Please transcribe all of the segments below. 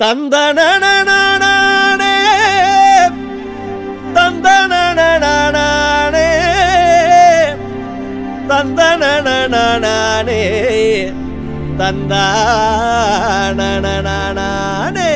తందనననననే తందనననననే తందనననననే తందనననననే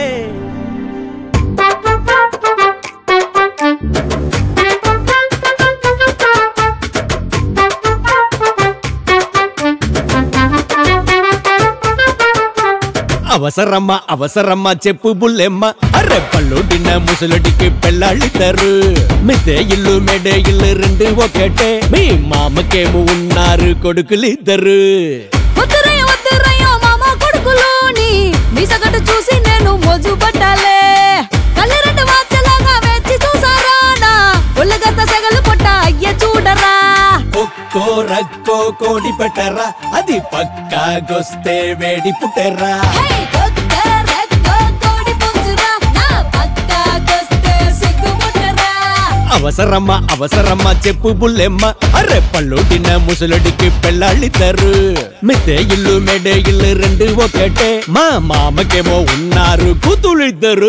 అవసరమ్మ అవసరమ్మ చెప్పు బుల్లెమ్మ అర్రె పళ్ళుడిన ముసలుడికి పెళ్ళాళ్ళిద్దరు మిద్దె ఇల్లు మెడే ఇల్లు రెండు ఒకటే మీ మామకేమో ఉన్నారు కొడుకులిద్దరు మీసగట్టు చూసి నేను మోజు పట్టాలే కళ్ళ రెండు వాచలాగా వేచి చూసారా నా ఒళ్ళగత్త సెగలు పొట్ట అయ్య చూడరా ఒక్కో రక్కో కోడి పెట్టరా అది పక్కాగొస్తే వేడి పుట్టరా అవసరమ్మ అవసరమ్మ చెప్పు బుల్లెమ్మ అర్రె పళ్ళుడిన ముసలుడికి పెళ్ళాళ్ళిద్దరు మిద్దె ఇల్లు మెడే ఇల్లు రెండు ఒకటే మా మామకేమో ఉన్నారు కూతుళ్ళిద్దరు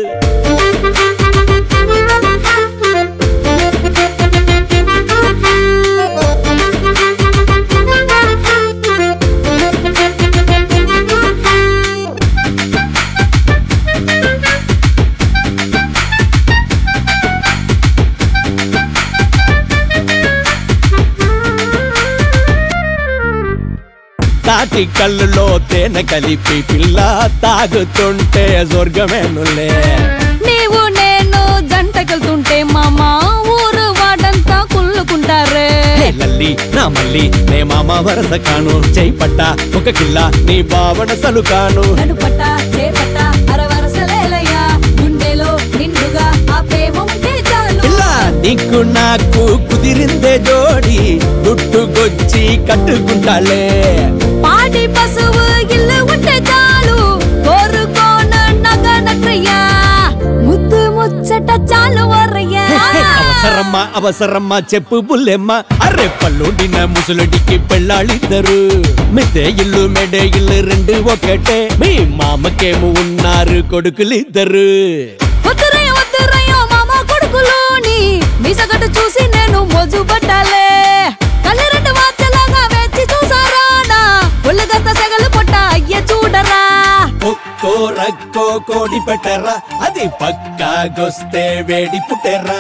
తాటి కళ్ళులో తేనె కలిపి పిల్ల తాగుతుంటే స్వర్గమేనులే నీవు నేను జంటకెళ్తుంటే మామా ఊరు వాడంతా కుళ్ళుకుంటారే లల్లి నా మల్లి నే మామ వరస కాను చేపట్ట ఒక కిల్ల నీ బావన సలుకాను నడుపట్ట చేపట్ట అరవరసలేలయ్యా గుండెలో నిండుగా ఆ ప్రేమ ఉంటే చాలు పిల్ల నీకు నాకు కుదిరిందే జోడి గుట్టుకొచ్చి కట్టుకుంటాలే పాడి పశువు ఇల్లు ఉంటే చాలు కోరుకోన నగనట్రయ్యా ముద్దు ముచ్చట చాలు వర్రయ్యా అవసరమ్మ అవసరమ్మ చెప్పు బుల్లెమ్మ అర్రె పళ్ళుడిన ముసలుడికి పెళ్ళాళ్ళిద్దరు మిద్దె ఇల్లు మెడే ఇల్లు రెండు ఒకటే మీ మామకేమో ఉన్నారు కొడుకులిద్దరు వద్దురయ్యో మామ కొడుకులోని మీసగట్టు చూసి నేను మోజు పట్టాలే కళ్ళ రెండు వాచలాగా వేచి చూసారా నా ఒళ్ళగత్త సెగలు పొట్ట అయ్య చూడరా ఒక్కో రక్కో కోడి పెట్టరా అది పక్కాగొస్తే వేడి పుట్టరా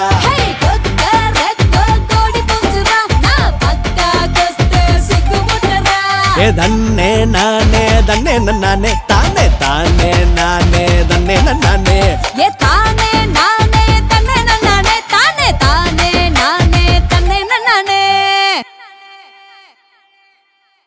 దన్నే నానే దన్నే నన్నే తానే తానే నానే